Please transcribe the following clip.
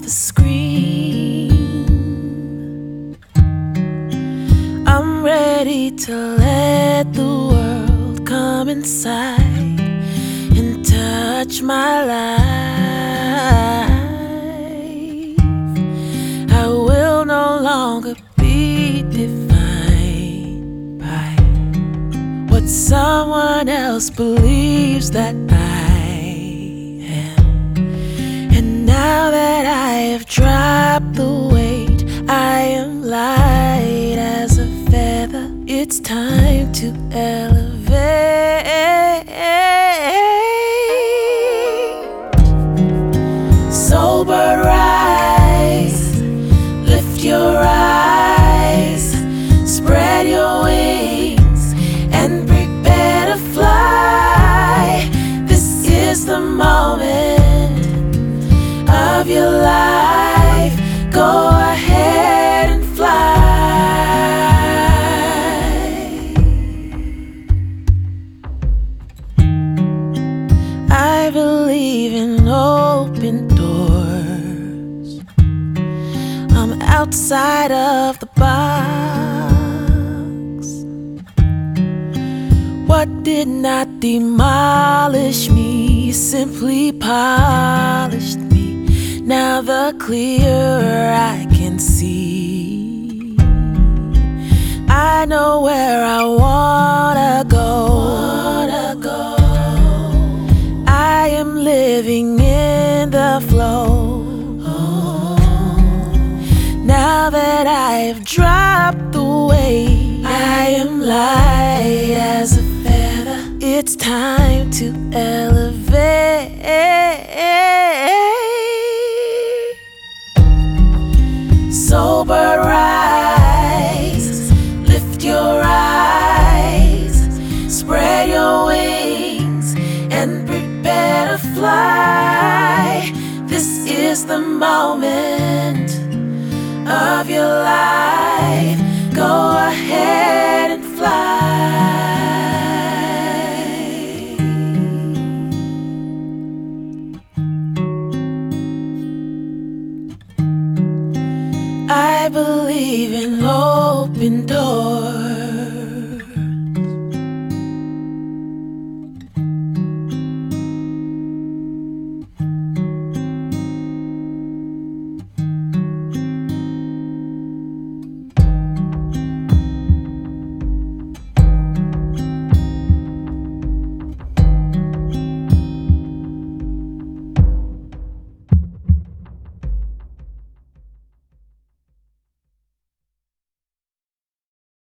scream. I'm ready to let the world come inside and touch my life. I will no longer be defined by what someone else believes that I am. And now that I have dropped the weight, I am light as a feather. It's time to elevate. Sober rise, lift your eyes, spread your wings and prepare to fly. This is the moment of your life. Go ahead and fly. I believe in open doors. I'm outside of the box. What did not demolish me simply polished me. Now the clearer I can see, I know where I wanna go. I am living in the flow. Now that I've dropped the weight, I am light as a feather. It's time to elevate. Sober rise, lift your eyes, spread your wings and prepare to fly. This is the moment of your life. Go ahead and fly. I believe in open doors.